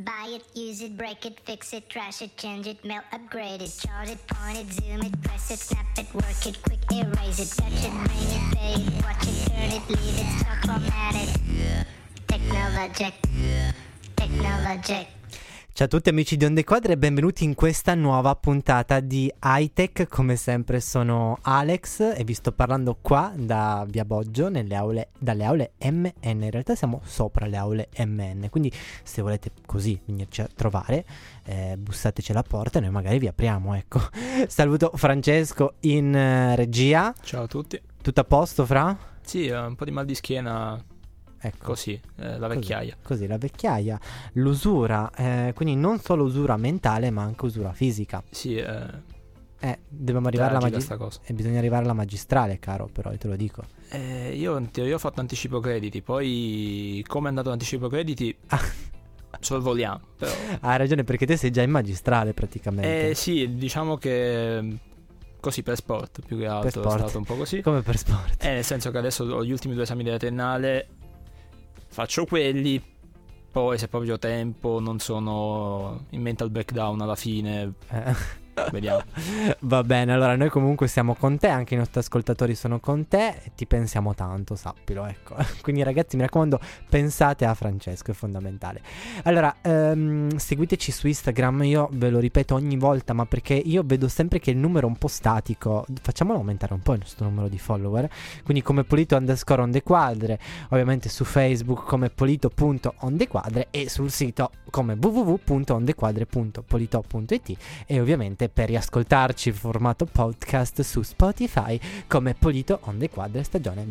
Buy it, use it, break it, fix it, trash it, change it, melt, upgrade it, chart it, point it, zoom it, press it, snap it, work it, quick erase it, touch it, bring it, pay it, watch it, turn it, leave it, stop, format it. Technologic. Ciao a tutti amici di Onde Quadre e benvenuti in questa nuova puntata di Hightech. Come sempre sono Alex e vi sto parlando qua da Via Boggio dalle aule MN. In realtà siamo sopra le aule MN, quindi se volete così venirci a trovare bussateci alla porta e noi magari vi apriamo, ecco. Saluto Francesco in regia. Ciao a tutti. Tutto a posto, Fra? Sì, un po' di mal di schiena. Ecco. Così, la vecchiaia. Così, la vecchiaia, l'usura, quindi non solo usura mentale ma anche usura fisica. Sì, dobbiamo arrivare alla magistrale. E bisogna arrivare alla magistrale, caro, però io te lo dico. Io in teoria ho fatto anticipo crediti, poi come è andato l'anticipo crediti sorvoliamo, però. Hai ragione, perché te sei già in magistrale praticamente. Sì, diciamo che così per sport, più che altro è stato un po' così. Come per sport? Nel senso che adesso ho gli ultimi 2 esami della triennale, faccio quelli, poi se proprio ho tempo non sono in mental breakdown alla fine, vediamo. Va bene, allora noi comunque siamo con te, anche i nostri ascoltatori sono con te e ti pensiamo tanto, sappilo, ecco. Quindi ragazzi, mi raccomando, pensate a Francesco, è fondamentale. Allora, seguiteci su Instagram, io ve lo ripeto ogni volta, ma perché io vedo sempre che il numero è un po' statico, facciamolo aumentare un po' il nostro numero di follower, quindi come Polito_Ondequadre, ovviamente su Facebook come Polito.ondequadre e sul sito come www.ondequadre.polito.it e ovviamente per riascoltarci in formato podcast su Spotify come Polito on the Quadre stagione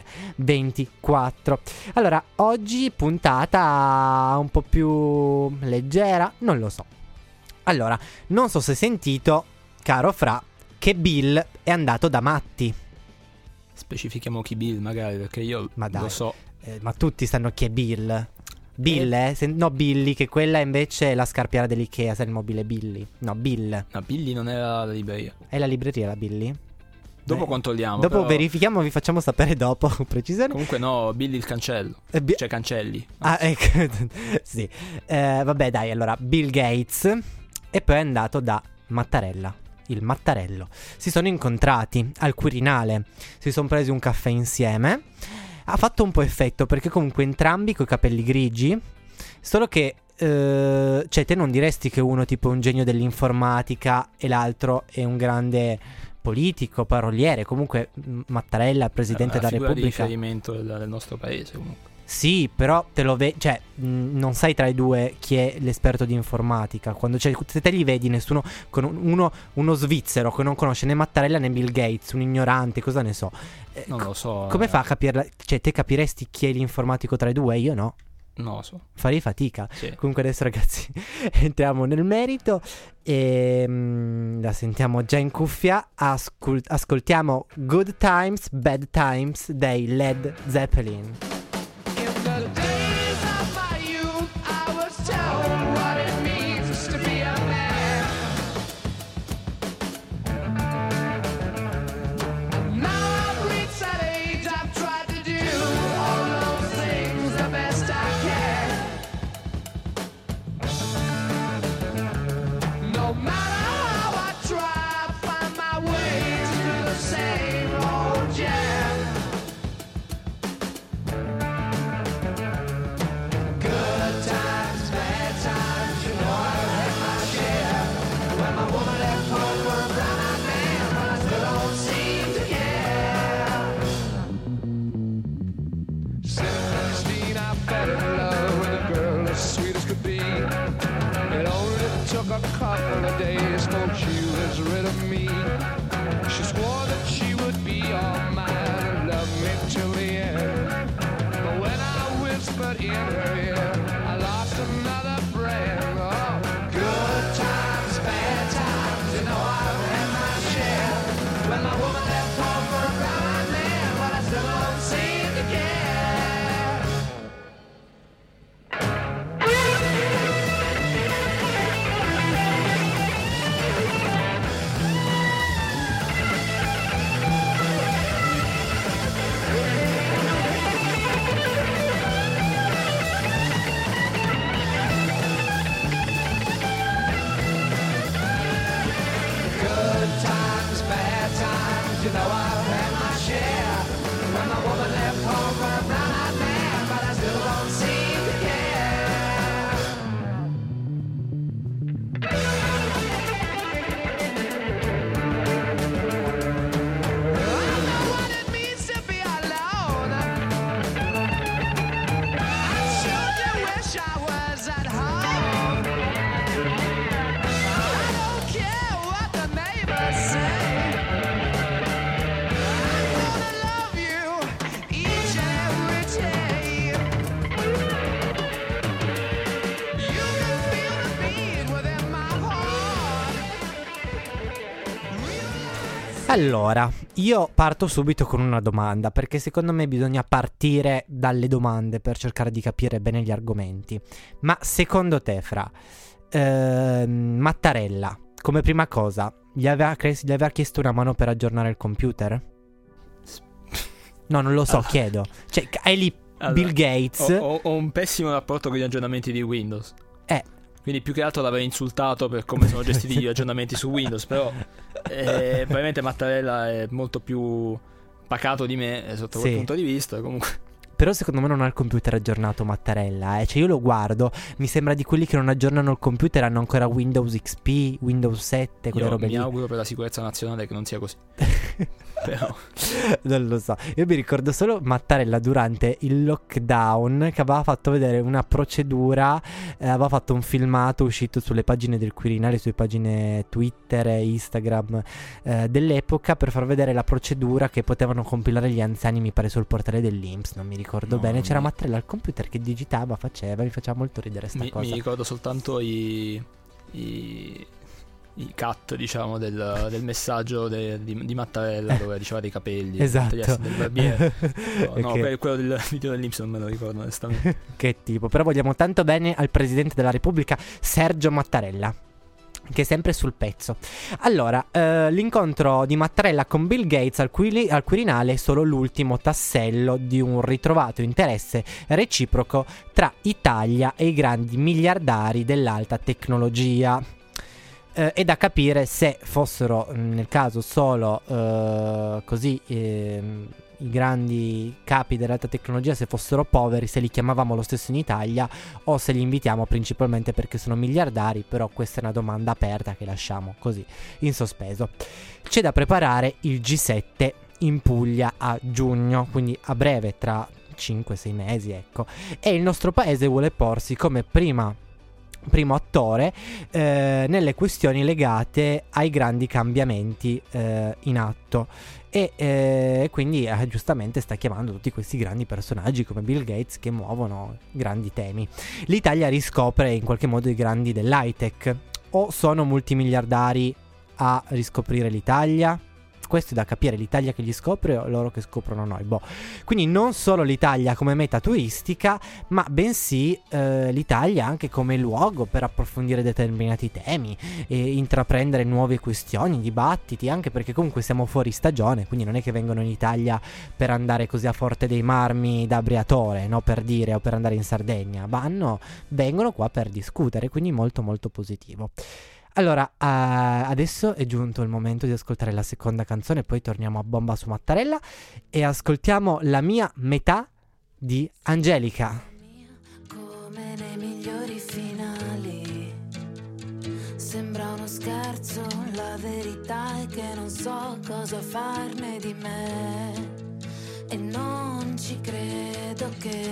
23-24. Allora, oggi puntata un po' più leggera, non lo so. Allora, non so se hai sentito, caro Fra, che Bill è andato da matti. Specifichiamo chi Bill magari, perché io lo so. Ma tutti sanno chi è Bill. Bill, no Billy, che quella invece è la scarpiera dell'Ikea, sai il mobile Billy. No, Bill. No, Billy non era la libreria. È la libreria la Billy? Dopo controlliamo. Dopo però verifichiamo, vi facciamo sapere dopo, precisione. Comunque no, Billy il cancello. Cioè cancelli. Ecco. Sì. Vabbè dai, allora Bill Gates e poi è andato da Mattarella. Il Mattarello. Si sono incontrati al Quirinale, si sono presi un caffè insieme. Ha fatto un po' effetto perché comunque entrambi coi capelli grigi. Solo che cioè te non diresti che uno tipo è un genio dell'informatica e l'altro è un grande politico, paroliere. Comunque Mattarella, presidente della Repubblica, di riferimento del nostro paese comunque. Sì, però te lo vedi, cioè non sai tra i due chi è l'esperto di informatica. Quando se te li vedi, nessuno con uno svizzero che non conosce né Mattarella né Bill Gates, un ignorante, cosa ne so. Non lo so. Come fa a capirla? Cioè te capiresti chi è l'informatico tra i due? Io no. Non lo so. Farei fatica. Sì. Comunque adesso ragazzi entriamo nel merito e la sentiamo già in cuffia. Ascoltiamo Good Times, Bad Times dei Led Zeppelin. A couple of days before she was rid of me. She swore that she would be all mine and love me till the end. But when I whispered in her ear, I lost another friend. Oh, good times, bad times, you know I've had my share. When my woman left home for a brown-eyed man, but I still don't seem to care. Allora, io parto subito con una domanda, perché secondo me bisogna partire dalle domande per cercare di capire bene gli argomenti. Ma secondo te, Fra, Mattarella, come prima cosa, gli aveva chiesto una mano per aggiornare il computer? No, non lo so, chiedo. Cioè, hai lì Bill Gates. Ho un pessimo rapporto con gli aggiornamenti di Windows. Quindi più che altro l'avrei insultato per come sono gestiti gli aggiornamenti su Windows. Però probabilmente Mattarella è molto più pacato di me sotto quel punto di vista. Comunque, però secondo me non ha il computer aggiornato Mattarella, Cioè io lo guardo, mi sembra di quelli che non aggiornano il computer, hanno ancora Windows XP, Windows 7, quelle robe lì. Mi auguro per la sicurezza nazionale che non sia così. Però non lo so. Io mi ricordo solo Mattarella durante il lockdown che aveva fatto vedere una procedura, aveva fatto un filmato uscito sulle pagine del Quirinale, sulle pagine Twitter e Instagram dell'epoca, per far vedere la procedura che potevano compilare gli anziani, mi pare sul portale dell'INPS, non mi ricordo bene. C'era Mattarella al computer che digitava, mi faceva molto ridere sta cosa. Mi ricordo soltanto i cut, diciamo, del messaggio di Mattarella dove diceva dei capelli. Esatto. Del barbiere. No, Okay. quello del video dell'Inps non me lo ricordo onestamente. Che tipo. Però vogliamo tanto bene al Presidente della Repubblica Sergio Mattarella, che è sempre sul pezzo. Allora, l'incontro di Mattarella con Bill Gates al Quirinale è solo l'ultimo tassello di un ritrovato interesse reciproco tra Italia e i grandi miliardari dell'alta tecnologia. È da capire se fossero nel caso solo i grandi capi dell'alta tecnologia, se fossero poveri, se li chiamavamo lo stesso in Italia o se li invitiamo principalmente perché sono miliardari. Però questa è una domanda aperta che lasciamo così in sospeso. C'è da preparare il G7 in Puglia a giugno, quindi a breve, tra 5-6 mesi, ecco, e il nostro paese vuole porsi come primo attore nelle questioni legate ai grandi cambiamenti in atto, e quindi giustamente sta chiamando tutti questi grandi personaggi come Bill Gates che muovono grandi temi. L'Italia riscopre in qualche modo i grandi dell'high tech, o sono multimiliardari a riscoprire l'Italia? Questo è da capire, l'Italia che li scopre o loro che scoprono noi. Quindi non solo l'Italia come meta turistica, ma bensì l'Italia anche come luogo per approfondire determinati temi e intraprendere nuove questioni, dibattiti, anche perché comunque siamo fuori stagione, quindi non è che vengono in Italia per andare così a Forte dei Marmi da Briatore, no, per dire, o per andare in Sardegna. Vengono qua per discutere, quindi molto molto positivo. Allora, adesso è giunto il momento di ascoltare la seconda canzone, poi torniamo a bomba su Mattarella e ascoltiamo La mia metà di Angelica. Come nei migliori finali, sembra uno scherzo, la verità è che non so cosa farne di me e non ci credo che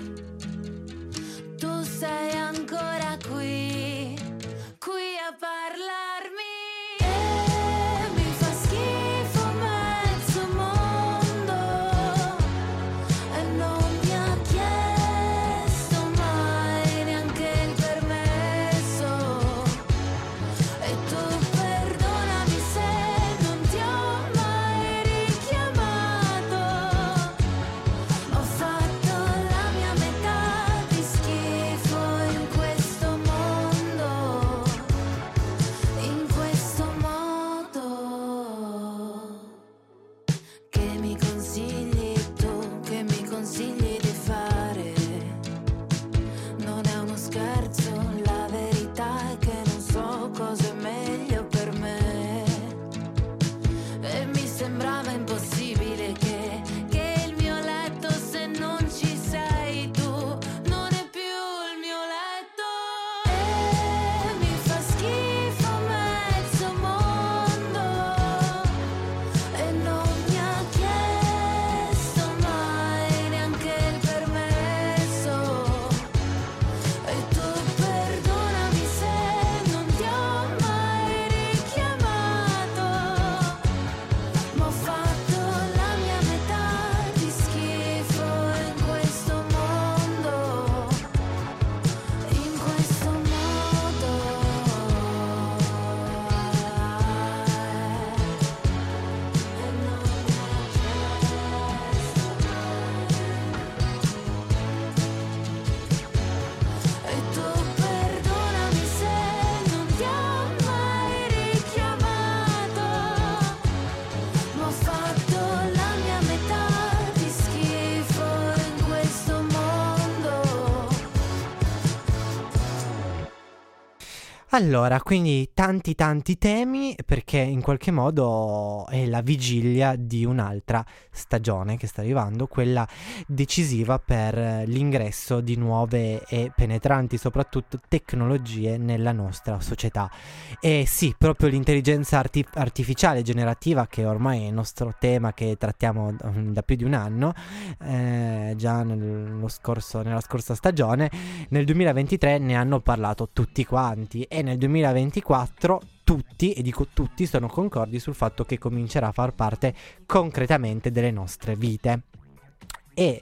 tu sei ancora qui a parlarmi. E mi fa schifo mezzo mondo e non mi ha chiesto mai neanche il permesso. E tu perdonami se non ti ho mai richiamato. Ho fatto la mia metà di schifo in questo Allora, quindi tanti temi, perché in qualche modo è la vigilia di un'altra stagione che sta arrivando, quella decisiva per l'ingresso di nuove e penetranti soprattutto tecnologie nella nostra società. E sì, proprio l'intelligenza artificiale generativa, che ormai è il nostro tema che trattiamo da più di un anno, già nella scorsa stagione, nel 2023 ne hanno parlato tutti quanti, e nel 2024 tutti, e dico tutti, sono concordi sul fatto che comincerà a far parte concretamente delle nostre vite. E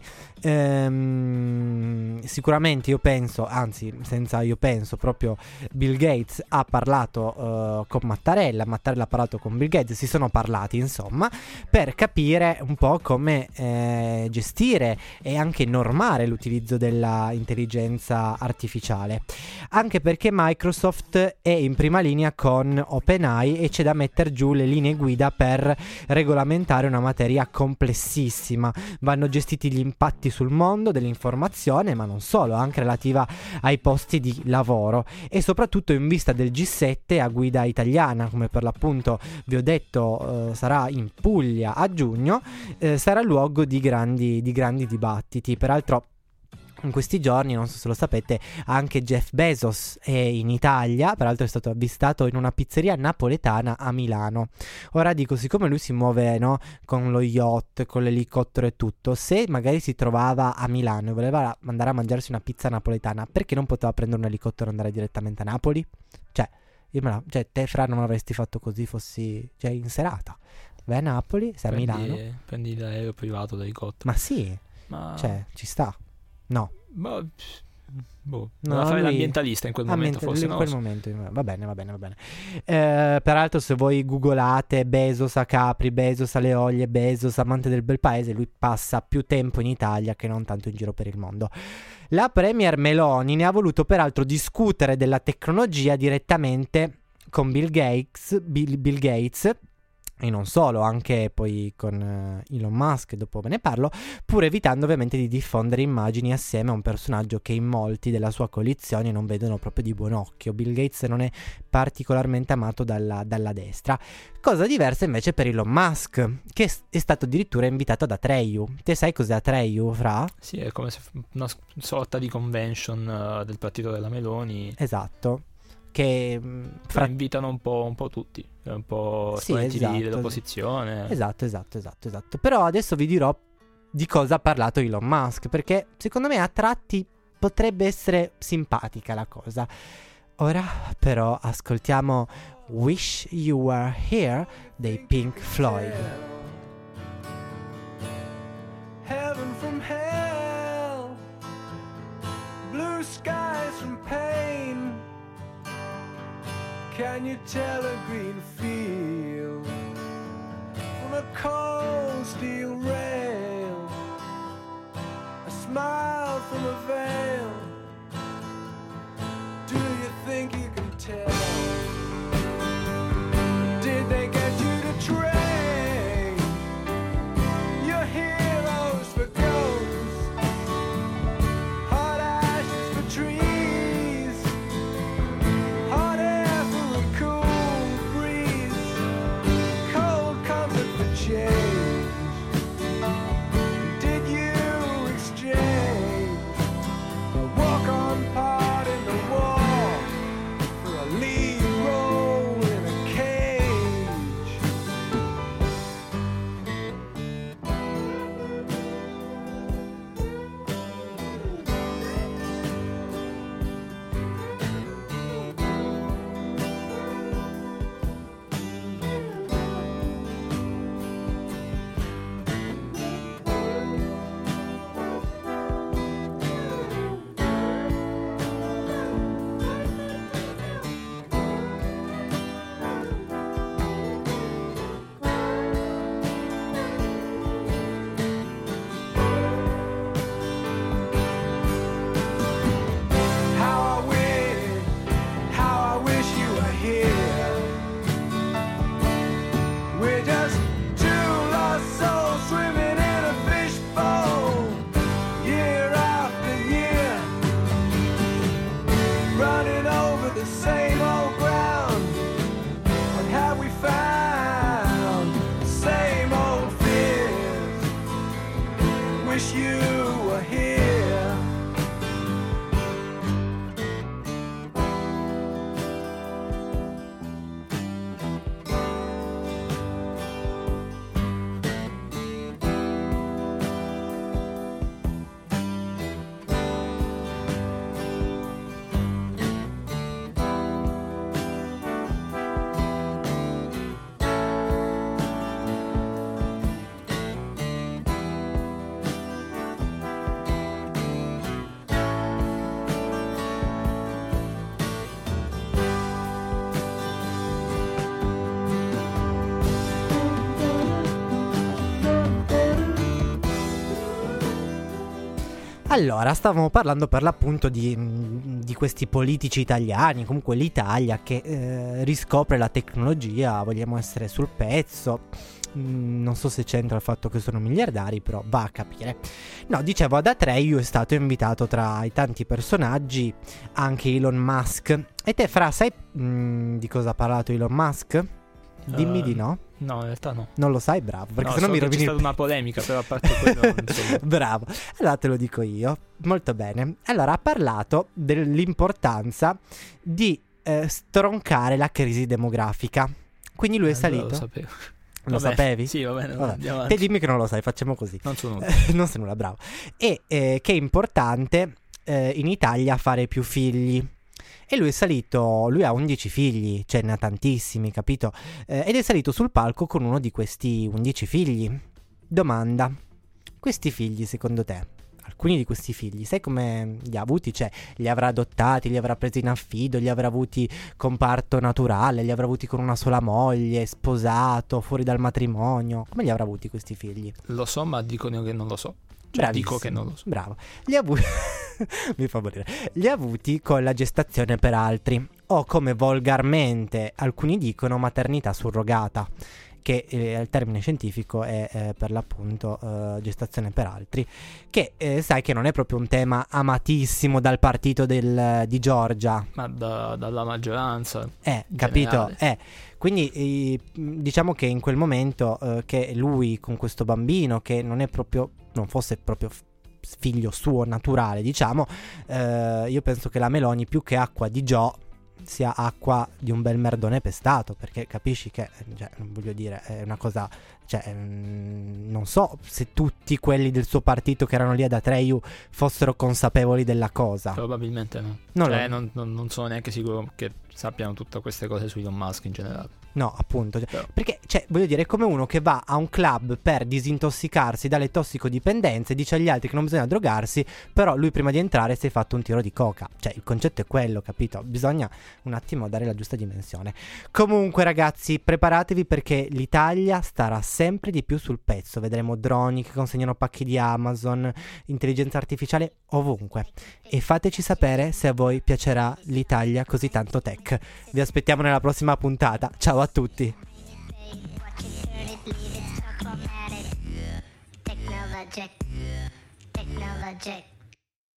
sicuramente io penso, anzi senza io penso, proprio Bill Gates ha parlato con Mattarella ha parlato con Bill Gates, si sono parlati insomma per capire un po' come gestire e anche normare l'utilizzo della intelligenza artificiale, anche perché Microsoft è in prima linea con OpenAI e c'è da mettere giù le linee guida per regolamentare una materia complessissima. Vanno gestiti gli impatti sul mondo dell'informazione, ma non solo, anche relativa ai posti di lavoro, e soprattutto in vista del G7 a guida italiana, come per l'appunto vi ho detto sarà in Puglia a giugno, sarà luogo di grandi dibattiti. Peraltro in questi giorni, non so se lo sapete, anche Jeff Bezos è in Italia, peraltro è stato avvistato in una pizzeria napoletana a Milano. Ora dico, siccome lui si muove, no, con lo yacht, con l'elicottero e tutto, se magari si trovava a Milano e voleva andare a mangiarsi una pizza napoletana, perché non poteva prendere un elicottero e andare direttamente a Napoli? Cioè te Fra non avresti fatto così fossi in serata. Vai a Napoli, sei a Milano. Prendi l'aereo privato d'elicottero. Ma sì, ci sta. No. Non fare l'ambientalista in quel momento, forse. In quel momento va bene. Peraltro, se voi googolate Bezos a Capri, Bezos alle Oglie, Bezos amante del bel paese, lui passa più tempo in Italia che non tanto in giro per il mondo. La premier Meloni ne ha voluto peraltro discutere della tecnologia direttamente con Bill Gates e non solo, anche poi con Elon Musk, dopo ve ne parlo, pur evitando ovviamente di diffondere immagini assieme a un personaggio che in molti della sua coalizione non vedono proprio di buon occhio. Bill Gates non è particolarmente amato dalla destra. Cosa diversa invece per Elon Musk, che è stato addirittura invitato ad Atreyu. Te sai cos'è Atreyu, Fra? Sì, è come se una sorta di convention del partito della Meloni. Esatto. Che invitano un po' tutti, un po' esponenti dell'opposizione. Esatto. Però adesso vi dirò di cosa ha parlato Elon Musk, perché secondo me a tratti potrebbe essere simpatica la cosa. Ora però ascoltiamo Wish You Were Here dei Pink Floyd. Heaven from hell, blue skies from pain. Can you tell a green field from a cold steel rail? A smile from a veil. Do you think you can tell? Did they get you to train your heroes for ghosts? Hot ashes for trees. Same old Allora, stavamo parlando per l'appunto di questi politici italiani, comunque l'Italia che riscopre la tecnologia, vogliamo essere sul pezzo. Non so se c'entra il fatto che sono miliardari, però va a capire. No, dicevo, ad Atreyu è stato invitato tra i tanti personaggi anche Elon Musk. E te, Fra, sai di cosa ha parlato Elon Musk? Dimmi di no. No, in realtà no. Non lo sai? Bravo, perché no, sennò mi rovini. C'è stata una polemica, però a parte quello non so. Bravo, allora te lo dico io. Molto bene. Allora, ha parlato dell'importanza di stroncare la crisi demografica. Quindi lui è salito. Lo sapevo. Lo sapevi? Sì, va bene. Andiamo avanti. Te dimmi che non lo sai, facciamo così. Non so nulla. Non sei nulla, bravo. E che è importante in Italia fare più figli. E lui è salito, lui ha 11 figli, cioè ne ha tantissimi, capito? Ed è salito sul palco con uno di questi 11 figli. Domanda, questi figli secondo te, alcuni di questi figli, sai come li ha avuti? Cioè, li avrà adottati, li avrà presi in affido, li avrà avuti con parto naturale, li avrà avuti con una sola moglie, sposato, fuori dal matrimonio? Come li avrà avuti questi figli? Lo so, ma dicono che non lo so. Bravissimo. Dico che non lo so. Bravo. Li ha avuti mi fa morire. Li ha avuti con la gestazione per altri, o come volgarmente alcuni dicono maternità surrogata, che il termine scientifico è per l'appunto gestazione per altri, che sai che non è proprio un tema amatissimo dal partito di Giorgia, ma dalla maggioranza, capito? Quindi diciamo che in quel momento che lui con questo bambino, che non fosse proprio figlio suo naturale, diciamo, io penso che la Meloni, più che acqua di Gio, sia acqua di un bel merdone pestato, perché capisci che, cioè, non voglio dire, è una cosa, cioè, non so se tutti quelli del suo partito che erano lì ad Atreyu fossero consapevoli della cosa. Probabilmente no. Non sono neanche sicuro che sappiano tutte queste cose su Elon Musk in generale. No, appunto, perché, cioè, voglio dire, è come uno che va a un club per disintossicarsi dalle tossicodipendenze, dice agli altri che non bisogna drogarsi, però lui prima di entrare si è fatto un tiro di coca. Cioè, il concetto è quello, capito? Bisogna un attimo dare la giusta dimensione. Comunque, ragazzi, preparatevi perché l'Italia starà sempre di più sul pezzo. Vedremo droni che consegnano pacchi di Amazon, intelligenza artificiale ovunque. E fateci sapere se a voi piacerà l'Italia così tanto tech. Vi aspettiamo nella prossima puntata. Ciao a tutti. Technologic.